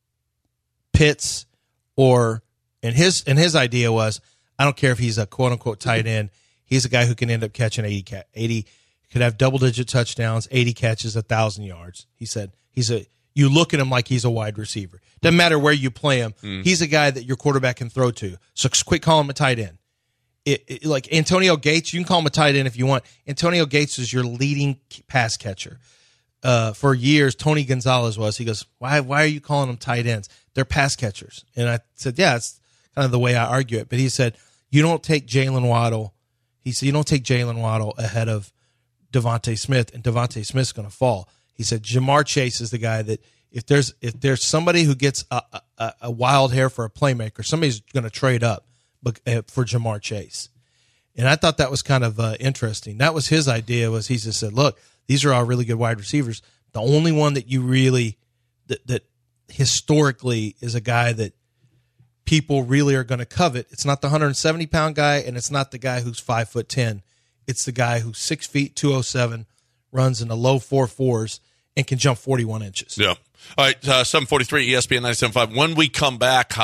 Pitts and his idea was, I don't care if he's a quote unquote tight end, he's a guy who can end up catching 80 could have double-digit touchdowns, 80 catches, 1,000 yards. He said you look at him like he's a wide receiver. Doesn't matter where you play him. He's a guy that your quarterback can throw to. So quit calling him a tight end. Like Antonio Gates, you can call him a tight end if you want. Antonio Gates is your leading pass catcher. For years, Tony Gonzalez was. He goes, why are you calling them tight ends? They're pass catchers. And I said, yeah, it's kind of the way I argue it. But he said, you don't take Jalen Waddle. He said, you don't take Jalen Waddle ahead of Devontae Smith, and Devontae Smith's going to fall. He said Jamar Chase is the guy that if there's somebody who gets a wild hair for a playmaker, somebody's going to trade up for Jamar Chase. And I thought that was kind of interesting. That was his idea. Was he just said, look, these are all really good wide receivers. The only one that you really that historically is a guy that people really are going to covet. It's not the 170-pound guy, and it's not the guy who's 5'10". It's the guy who's 6 feet, 207, runs in the low 4.4s, and can jump 41 inches. Yeah. All right, 743 ESPN 97.5. When we come back,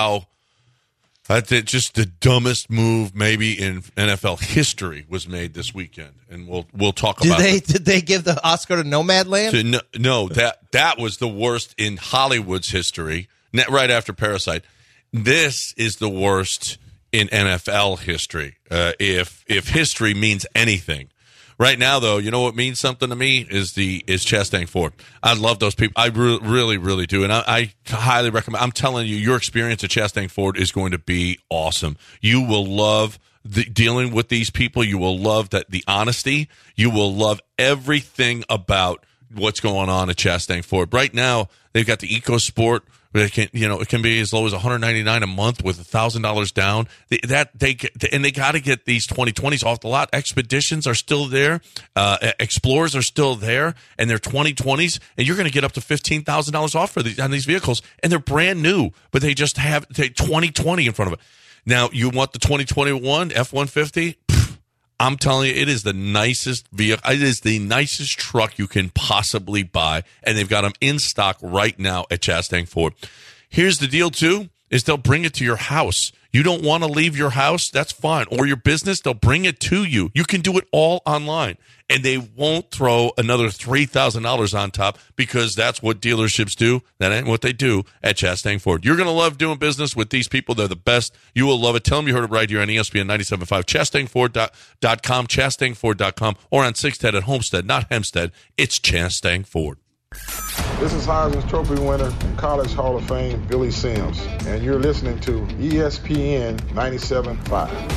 just the dumbest move maybe in NFL history was made this weekend, and we'll talk about it. Did they give the Oscar to Nomadland? No, that was the worst in Hollywood's history, right after Parasite. This is the worst in NFL history, if history means anything. Right now, though, you know what means something to me is Chastang Ford. I love those people. I really, really do. And I highly recommend. I'm telling you, your experience at Chastang Ford is going to be awesome. You will love dealing with these people. You will love the honesty. You will love everything about what's going on at Chastang Ford. Right now, they've got the EcoSport. It can be as low as $199 a month with $1,000 down. They got to get these 2020s off the lot. Expeditions are still there, Explorers are still there, and they're 2020s, and you're going to get up to $15,000 off on these vehicles, and they're brand new, but they just have 2020 in front of it. Now, you want the 2021 F-150? I'm telling you, it is the nicest vehicle. It is the nicest truck you can possibly buy, and they've got them in stock right now at Chastang Ford. Here's the deal, too, is they'll bring it to your house. You don't want to leave your house? That's fine. Or your business, they'll bring it to you. You can do it all online. And they won't throw another $3,000 on top because that's what dealerships do. That ain't what they do at Chastang Ford. You're going to love doing business with these people. They're the best. You will love it. Tell them you heard it right here on ESPN 97.5. ChastangFord.com, ChastangFord.com, or on 610 at Homestead, not Hempstead. It's Chastang Ford. This is Heisman Trophy winner and College Hall of Fame Billy Sims, and you're listening to ESPN 97.5.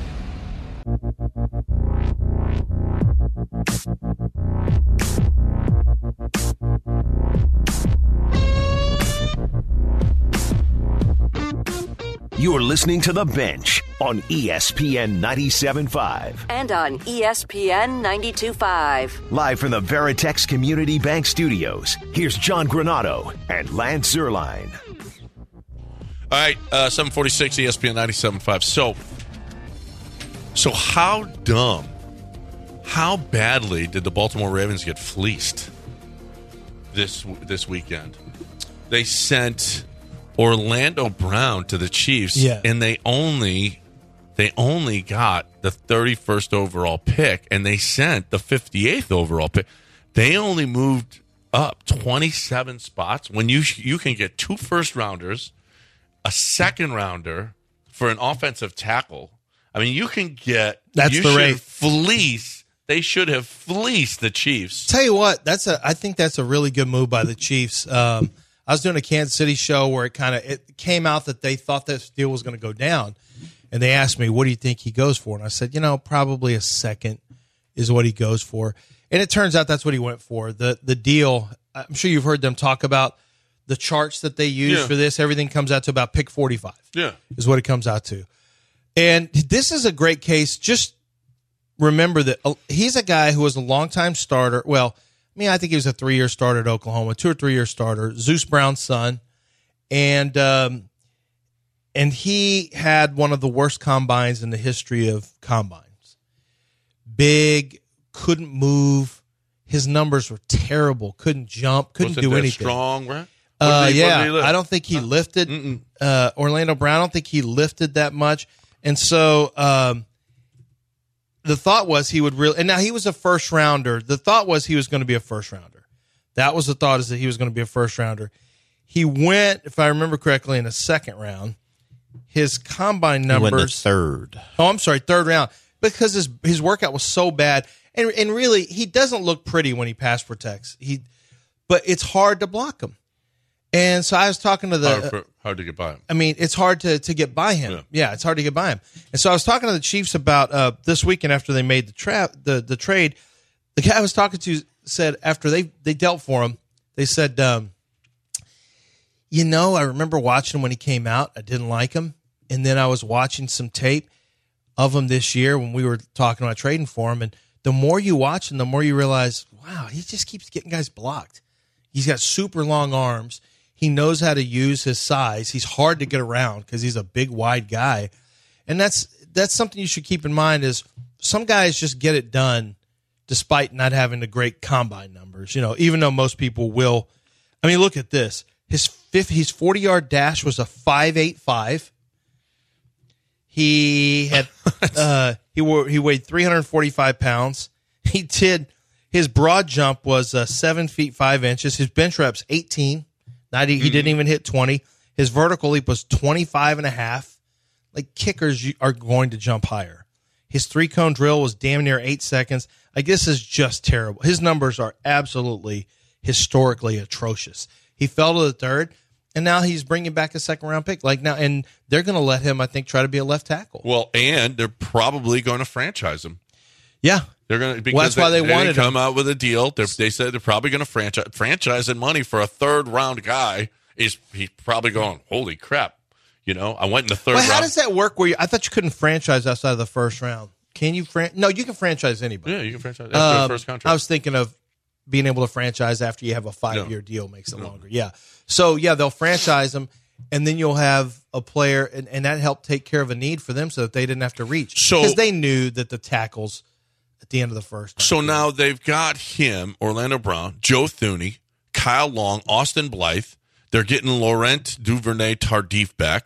You're listening to The Bench on ESPN 97.5. And on ESPN 92.5. Live from the Veritex Community Bank Studios, here's John Granato and Lance Zierlein. All right, 746 ESPN 97.5. So how dumb, how badly did the Baltimore Ravens get fleeced this weekend? They sent Orlando Brown to the Chiefs, and they only got the 31st overall pick, and they sent the 58th overall pick. They only moved up 27 spots when you can get 2 first-rounders, a second-rounder for an offensive tackle. I mean, you can get – that's the rate. They should have fleeced the Chiefs. Tell you what, I think that's a really good move by the Chiefs. I was doing a Kansas City show where it came out that they thought this deal was going to go down, and they asked me, what do you think he goes for? And I said, probably a second is what he goes for. And it turns out that's what he went for. The deal, I'm sure you've heard them talk about the charts that they use for this. Everything comes out to about pick 45 is what it comes out to. And this is a great case. Just remember that he's a guy who was a longtime starter. Well, I think he was a 3-year starter at Oklahoma, 2 or 3 year starter, Zeus Brown's son. And he had one of the worst combines in the history of combines. Big, couldn't move. His numbers were terrible. Couldn't jump, couldn't do anything. Strong, right? I don't think he lifted. Orlando Brown, I don't think he lifted that much. And so the thought was he would really – and now he was a first-rounder. The thought was he was going to be a first-rounder. That was the thought, is that he was going to be a first-rounder. He went, if I remember correctly, in the second round. His combine numbers – he went the third. Oh, I'm sorry, third round. Because his workout was so bad. And really, he doesn't look pretty when he pass protects. But it's hard to block him. And so I was talking to the hard to get by him. It's hard to get by him. Yeah, it's hard to get by him. And so I was talking to the Chiefs about this weekend after they made the trade. The guy I was talking to said after they dealt for him, they said, I remember watching him when he came out. I didn't like him, and then I was watching some tape of him this year when we were talking about trading for him. And the more you watch him, the more you realize, wow, he just keeps getting guys blocked. He's got super long arms. He knows how to use his size. He's hard to get around because he's a big, wide guy. And that's something you should keep in mind is some guys just get it done despite not having the great combine numbers, even though most people will. Look at this. His 40-yard dash was a 5.85. He had he weighed 345 pounds. His broad jump was 7 feet 5 inches. His bench reps 18. He didn't even hit 20. His vertical leap was 25.5. Like, kickers are going to jump higher. His 3-cone drill was damn near 8 seconds. I guess is just terrible. His numbers are absolutely historically atrocious. He fell to the third, and now he's bringing back a second-round pick. And they're going to let him, I think, try to be a left tackle. Well, and they're probably going to franchise him. Yeah. They're going to, because that's why they wanted come out with a deal. They said they're probably going to franchising money for a third-round guy. He's probably going, holy crap. I went in the third round. How does that work? I thought you couldn't franchise outside of the first round. Can you No, you can franchise anybody. Yeah, you can franchise after the first contract. I was thinking of being able to franchise after you have a 5-year deal makes it longer. Yeah. So, they'll franchise them. and then you'll have a player, and that helped take care of a need for them so that they didn't have to reach. So because they knew that the tackles at the end of the first. So now they've got him, Orlando Brown, Joe Thuney, Kyle Long, Austin Blythe. They're getting Laurent Duvernay-Tardif back.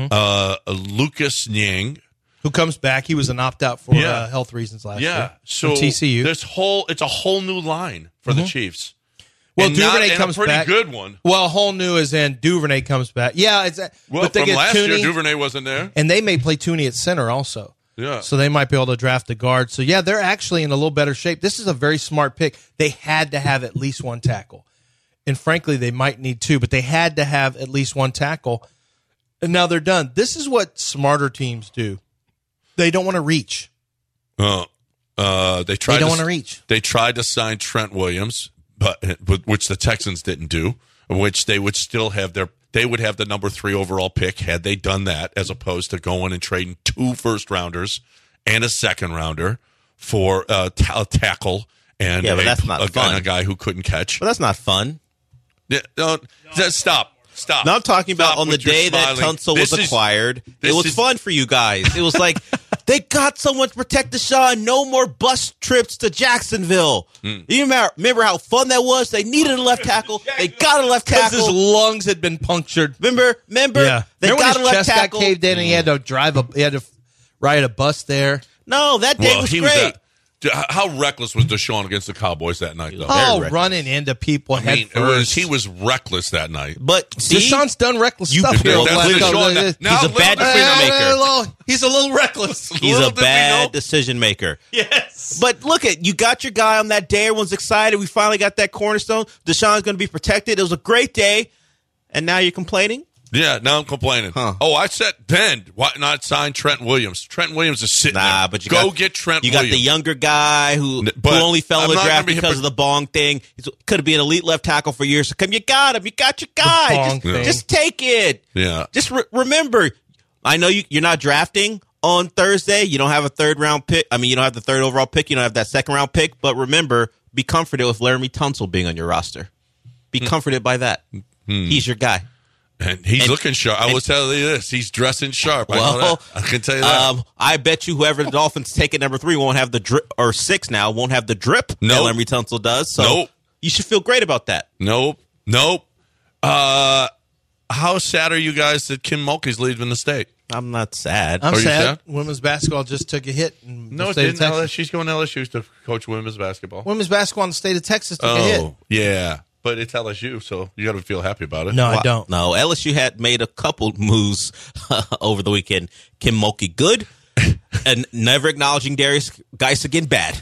Lucas Nyang, who comes back. He was an opt-out for health reasons last year. So from TCU. It's a whole new line for the Chiefs. Well, Duvernay comes a pretty back. good one. Well, whole new is in Duvernay comes back. Yeah, but they from get last Thuney, year, Duvernay wasn't there. And they may play Thuney at center also. Yeah. So they might be able to draft a guard. So, yeah, they're actually in a little better shape. This is a very smart pick. They had to have at least one tackle. And, frankly, they might need two, but they had to have at least one tackle. And now they're done. This is what smarter teams do. They don't want to reach. They don't want to reach. They tried to sign Trent Williams, but which the Texans didn't do, which they would still have they would have the number 3 overall pick had they done that, as opposed to going and trading 2 first-rounders and a second-rounder for a tackle and that's not fun. A guy who couldn't catch. But that's not fun. Yeah, stop. No, I'm talking about on the day that Tunsil was acquired. It was fun for you guys. It was like, they got someone to protect Deshaun. No more bus trips to Jacksonville. You remember how fun that was? They needed a left tackle. They got a left tackle. Because his lungs had been punctured. Remember? Yeah. They got a left tackle. Got caved in and he had to ride a bus there. No, that day was great. How reckless was Deshaun against the Cowboys that night, though? Running into people head first. He was reckless that night. But Deshaun's done reckless stuff. He's a bad decision maker. He's a little reckless. He's a bad decision maker. Yes. But look you got your guy on that day. Everyone's excited. We finally got that cornerstone. Deshaun's going to be protected. It was a great day. And now you're complaining? Yeah, now I'm complaining. Oh, I said then, why not sign Trent Williams? Trent Williams is sitting there. But get Trent Williams. You got the younger guy who only fell in the draft because of the Bong thing. He could have been an elite left tackle for years to come. You got him. You got your guy. Just take it. Yeah. Just remember, I know you're not drafting on Thursday. You don't have a third-round pick. I mean, you don't have the 3rd overall pick. You don't have that second-round pick. But remember, be comforted with Laramie Tunsil being on your roster. Be comforted by that. He's your guy. And he's looking sharp. I will tell you this. He's dressing sharp. I know that. I can tell you that. I bet you whoever the Dolphins take at number 3 won't have the drip, or 6 now, won't have the drip that Laramie Tunsil does. So you should feel great about that. Nope. How sad are you guys that Kim Mulkey's leaving the state? I'm not sad. I'm sad. Women's basketball just took a hit. No, it didn't. She's going to LSU to coach women's basketball. Women's basketball in the state of Texas took a hit. Oh, yeah. But it's LSU, so you got to feel happy about it. No, I don't. No, LSU had made a couple moves over the weekend. Kim Mulkey good, and never acknowledging Darius Geis again bad.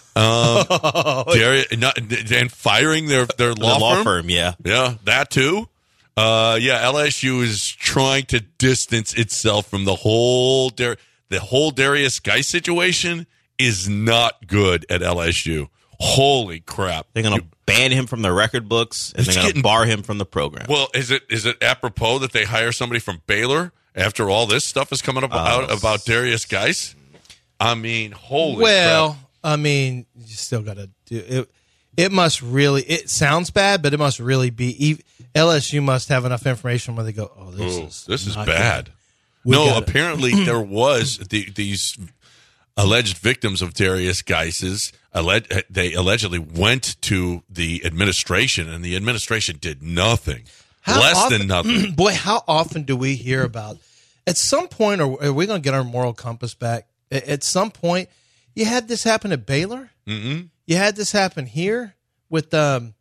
And firing their law firm. Yeah, that too. LSU is trying to distance itself from the whole Darius Geis situation. Is not good at LSU. Holy crap! They're going to ban him from the record books, and they're going to bar him from the program. Well, is it apropos that they hire somebody from Baylor after all this stuff is coming out about Darius Geis? I mean, holy crap. I mean, you still got to do it. It must really. It sounds bad, but it must really be. LSU must have enough information where they go, "Oh, this is bad." Apparently there was these alleged victims of Darius Geis's. They allegedly went to the administration, and the administration did nothing. Less than nothing. Boy, how often do we hear about? At some point, are we going to get our moral compass back? At some point, you had this happen at Baylor. Mm-hmm. You had this happen here with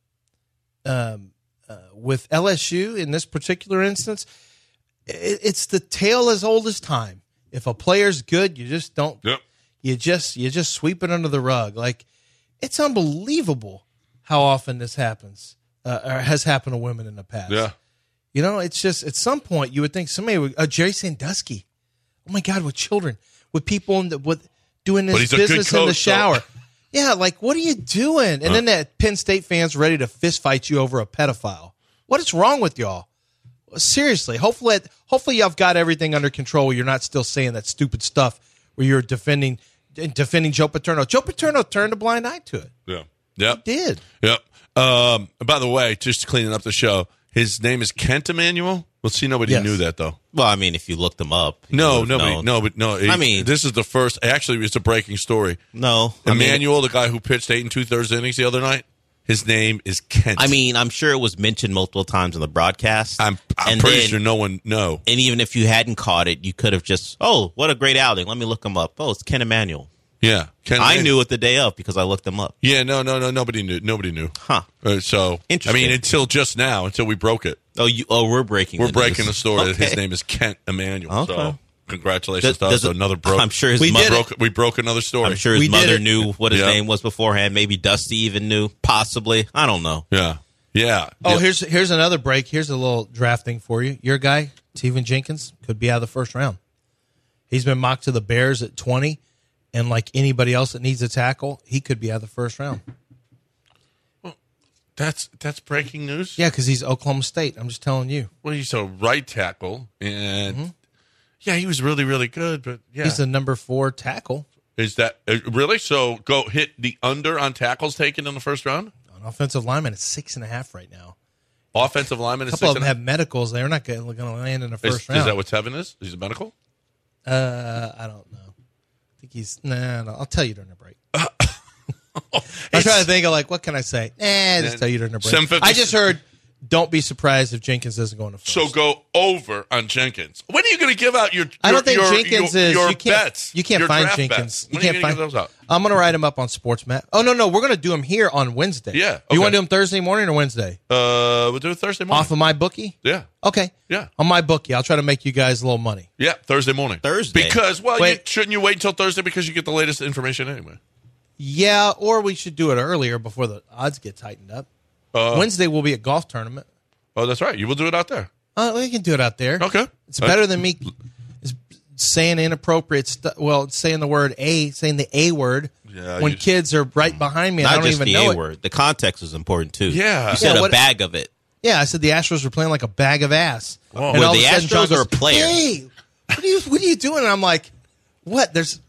LSU in this particular instance. It's the tale as old as time. If a player's good, you just don't. Yep. You just sweep it under the rug. Like, it's unbelievable how often this happens or has happened to women in the past. Yeah. You know, it's just at some point you would think somebody would. Jerry Sandusky. Oh my God, with children, with people doing this business in the shower. Yeah, like, what are you doing? And then that Penn State fans ready to fist fight you over a pedophile. What is wrong with y'all? Seriously, hopefully y'all got everything under control where you're not still saying that stupid stuff where you're defending Joe Paterno. Joe Paterno turned a blind eye to it. Yeah. Yep. He did. Yep. By the way, just cleaning up the show, His name is Kent Emanuel? Well, see, nobody knew that, though. Well, I mean, if you looked him up. No. I mean, this is the first. Actually, it's a breaking story. No. Emmanuel, the guy who pitched 8 2/3 innings the other night, his name is Kent. I mean, I'm sure it was mentioned multiple times in the broadcast. I'm pretty sure no one know. And even if you hadn't caught it, you could have just, oh, what a great outing. Let me look him up. Oh, it's Ken Emanuel. Yeah. I knew it the day of because I looked him up. Yeah, no. Nobody knew. Huh. So, I mean, until just now, until we broke it. We're breaking the story that his name is Kent Emanuel. Okay. So, congratulations to us. Another broke. I'm sure we broke another story. I'm sure his mother knew what his name was beforehand. Maybe Dusty even knew. Possibly. I don't know. Yeah. Oh, here's another break. Here's a little drafting for you. Your guy, Tevin Jenkins, could be out of the first round. He's been mocked to the Bears at 20, and like anybody else that needs a tackle, he could be out of the first round. That's breaking news? Yeah, because he's Oklahoma State. I'm just telling you. Well, he's a right tackle, and yeah, he was really, really good, but yeah. He's the number 4 tackle. Is that really? So go hit the under on tackles taken in the first round? An offensive lineman is 6.5 right now. Offensive lineman is 6.5? A couple of them have medicals. They're not going to land in the first round. Is that what Tevin is? He's a medical? I don't know. I think he's... No, I'll tell you during the break. I'm trying to think of, what can I say? Just tell you during the break. I just heard, don't be surprised if Jenkins doesn't go in the first. So go over on Jenkins. When are you going to give out your I don't think Jenkins is... your you can't, bets? You can't find Jenkins. You can't find those out. I'm going to write him up on SportsMap. Oh, no, we're going to do him here on Wednesday. Yeah. Okay. You want to do him Thursday morning or Wednesday? We'll do it Thursday morning. Off of my bookie? Yeah. Okay. Yeah. On my bookie. I'll try to make you guys a little money. Yeah, Thursday morning. Thursday? Because, shouldn't you wait until Thursday because you get the latest information anyway? Yeah, or we should do it earlier before the odds get tightened up. Wednesday will be a golf tournament. Oh, that's right. You will do it out there. We can do it out there. Okay. It's better than me saying inappropriate stuff. Well, saying the A word when kids are right behind me and I don't even know it. Not just the A word. The context is important, too. Yeah. You said a bag of it. Yeah, I said the Astros were playing like a bag of ass. Whoa. Were the Astros or a player? Hey, what are you doing? And I'm like, what? There's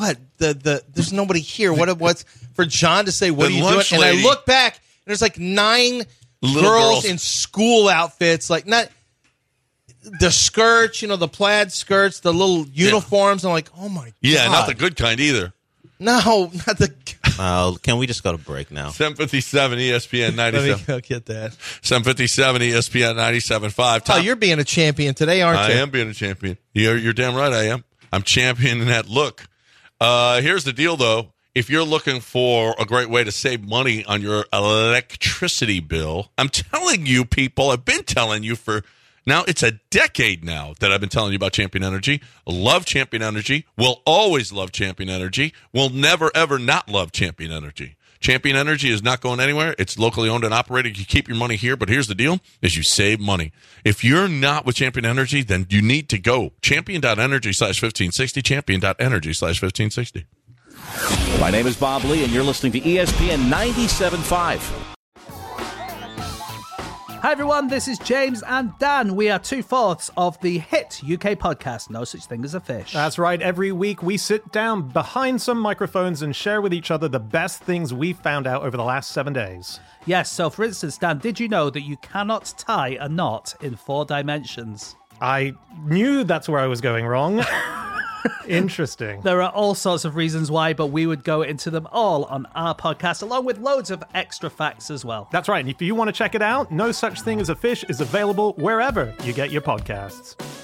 nobody here. What's for John to say, what are you doing? And I look back, and there's like 9 girls in school outfits, like not the skirts, the plaid skirts, the little uniforms. I'm like, oh my God. Yeah, not the good kind either. No, not the. Can we just go to break now? 757 ESPN 97. Let me go get that. 757 ESPN 97.5. Oh, you're being a champion today, aren't you? I am being a champion. You're damn right I am. I'm championing that look. Here's the deal, though. If you're looking for a great way to save money on your electricity bill, I'm telling you, people, I've been telling you for now, it's a decade now that I've been telling you about Champion Energy. Love Champion Energy. Will always love Champion Energy. Will never, ever not love Champion Energy. Champion Energy is not going anywhere. It's locally owned and operated. You keep your money here, but here's the deal, is you save money. If you're not with Champion Energy, then you need to go. Champion.energy/1560, champion.energy/1560. My name is Bob Lee, and you're listening to ESPN 97.5. Hi everyone, this is James and Dan. We are 2/4 of the hit UK podcast, No Such Thing as a Fish. That's right. Every week we sit down behind some microphones and share with each other the best things we found out over the last 7 days. Yes, so for instance, Dan, did you know that you cannot tie a knot in 4 dimensions? I knew that's where I was going wrong. Interesting. There are all sorts of reasons why, but we would go into them all on our podcast, along with loads of extra facts as well. That's right. And if you want to check it out, No Such Thing as a Fish is available wherever you get your podcasts.